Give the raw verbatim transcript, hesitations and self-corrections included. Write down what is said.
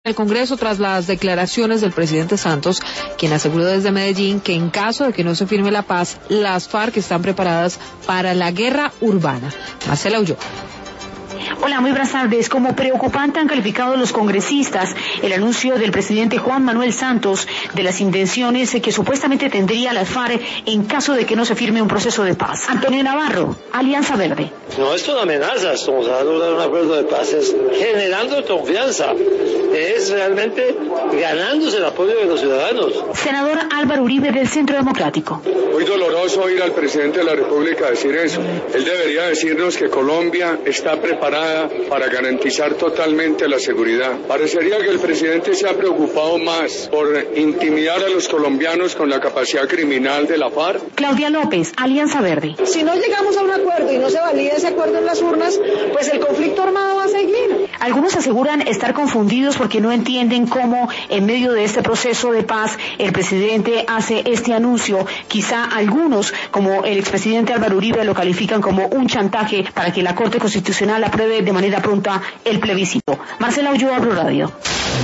El Congreso tras las declaraciones del presidente Santos, quien aseguró desde Medellín que en caso de que no se firme la paz, las FARC están preparadas para la guerra urbana. Marcela Ulloa. Hola, muy buenas tardes. Como preocupante han calificado los congresistas el anuncio del presidente Juan Manuel Santos de las intenciones que supuestamente tendría la FARC en caso de que no se firme un proceso de paz. Antonio Navarro, Alianza Verde. No es una amenaza, estamos hablando de un acuerdo de paz, es generando confianza, es realmente ganándose el apoyo de los ciudadanos. Senador Álvaro Uribe del Centro Democrático. Muy doloroso oír al presidente de la República decir eso. Él debería decirnos que Colombia está preparada para garantizar totalmente la seguridad. Parecería que el presidente se ha preocupado más por intimidar a los colombianos con la capacidad criminal de la FARC. Claudia López, Alianza Verde. Si no llegamos a un acuerdo y no se valida ese acuerdo en las urnas, pues el conflicto armado va a seguir. Algunos aseguran estar confundidos porque no entienden cómo en medio de este proceso de paz el presidente hace este anuncio. Quizá algunos, como el expresidente Álvaro Uribe, lo califican como un chantaje para que la Corte Constitucional apruebe de manera pronta el plebiscito. Marcela Ulloa, Blue Radio.